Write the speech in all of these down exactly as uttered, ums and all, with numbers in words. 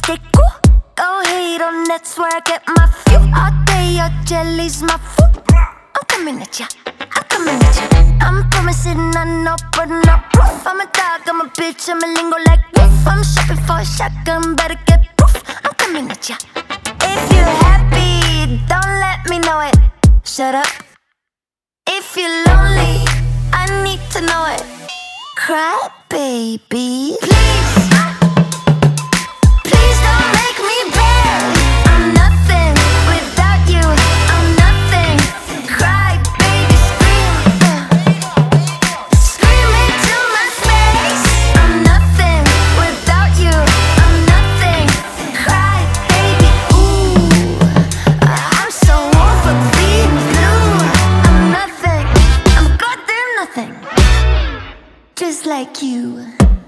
stay cool. Go hate on, that's where I get my fuel. All day your jelly's my food. I'm coming at ya, I'm coming at ya. I'm promising I know, but not proof. I'm a dog, I'm a bitch, I'm a lingo like woof. I'm shopping for a shotgun, better get proof. I'm coming at ya. If you're happy, don't let me know it. Shut up. If you're lonely, I need to know it. Cry, baby, please. Please don't make me beg. I'm nothing without you. I'm nothing. Cry, baby, scream. Scream into my face. I'm nothing without you. I'm nothing. Cry, baby, ooh. I'm so over being blue. I'm nothing. I'm goddamn nothing. Just like you.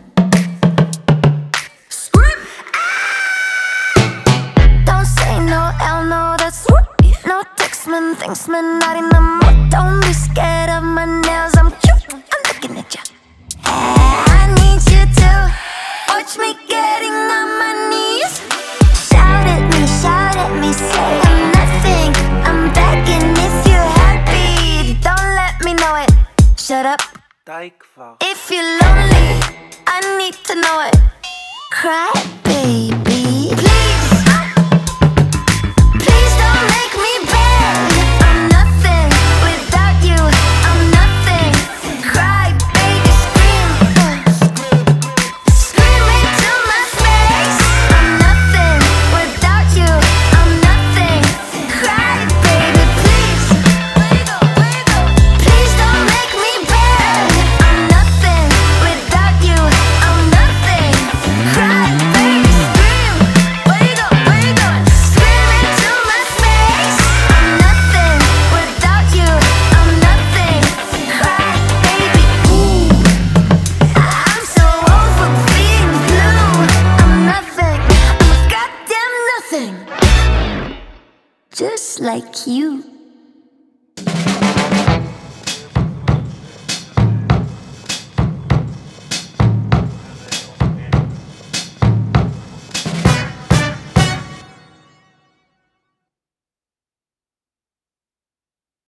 Scream. Don't say no, hell no, that's rude. No text, man, thanks, man, not in the mood. Don't be scared of my nails, I'm cute. I'm looking at ya. I need you to watch me getting on my knees. Shout at me, shout at me, say I'm nothing. I'm begging if you're happy, don't let me know it. Shut up. די כבר. If you're lonely, I need to know it. Cry, baby, please. Please don't make me beg. I'm nothing without you. I'm nothing. Cry, baby, scream. Scream into my face. I'm nothing without you. I'm nothing. Cry, baby, please. Please don't make me beg. I'm nothing without you. I'm nothing. Cry, baby, scream. Where you go? Where you going? Scream into my face. I'm nothing without you. I'm nothing. Cry, baby, ooh. I'm so over being blue. I'm nothing. I'm a goddamn nothing. Just like you.